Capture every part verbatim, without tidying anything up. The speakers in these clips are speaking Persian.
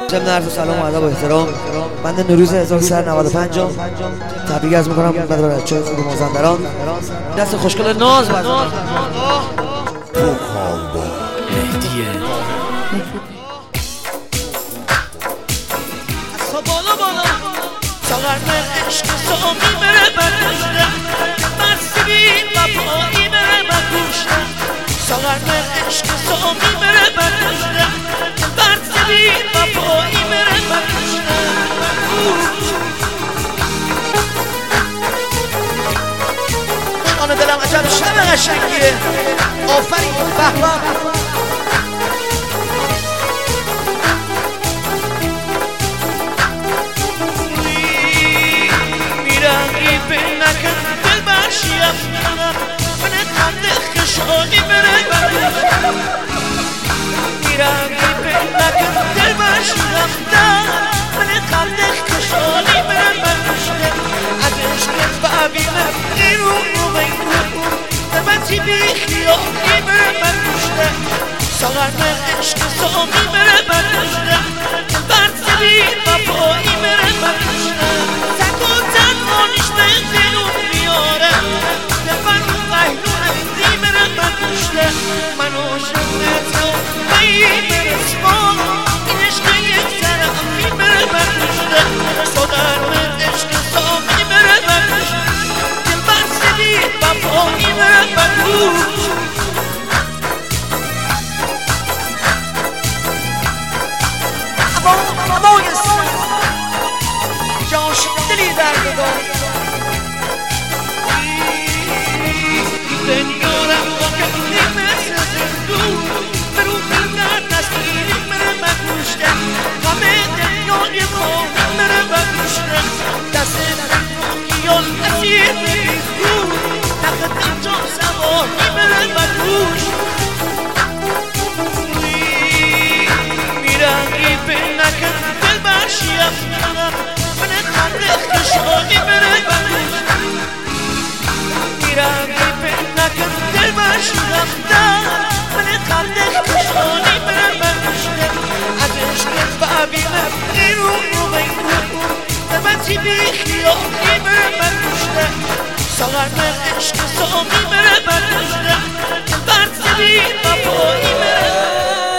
ضمن عرض سلام و ادب و احترام بنده نوروز هزار و سیصد و نود و پنج تبریک عرض میکنم خدمت بچه‌های خوب مازندران. دست خوشگل ناز بزن. تو کار با مهدیه اصلا بالا بالا ساغر من عشق سامی بره برداشته مرسیبی وفایی بره برداشته ساغر من عشق سامی بره برداشته مرسیبی وفایی بره برداشته آن دلم عجب شب قشنگیه آفرین به به خشونی بره برداشته میرم بی نکن دل باشی رفتم من خنده خشونی بره برداشته از عشق ببینم ایرو رو بیرو نبتی بی خیالی بره برداشته ساغر من عشق سامی بره برداشته برد بی وفایی بره برداشته سک و تنهانیش به دلون میاره دفن و قهلونه من عاشق تو بایی برسمان این عشق یک طرفی بره برداشته ساغر من عشق سامی بره برداشته دل بستگی وفایی بره برداشته هوای سر که عاشق دلی درد داد ساغر من عشق سامی بره برداشته برد زبی وفایی بره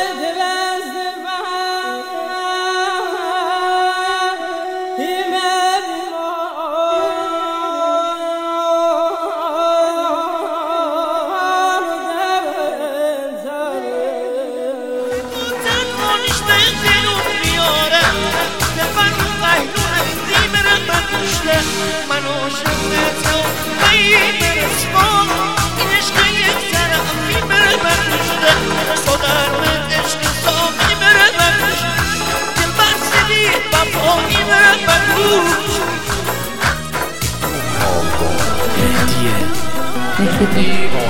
من عاشق تو بایی برسمان این عشق یک طرفی بره برداشته ساغر من عشق سامی بره برداشته دل بستگی وفایی بره برداشته مهدیه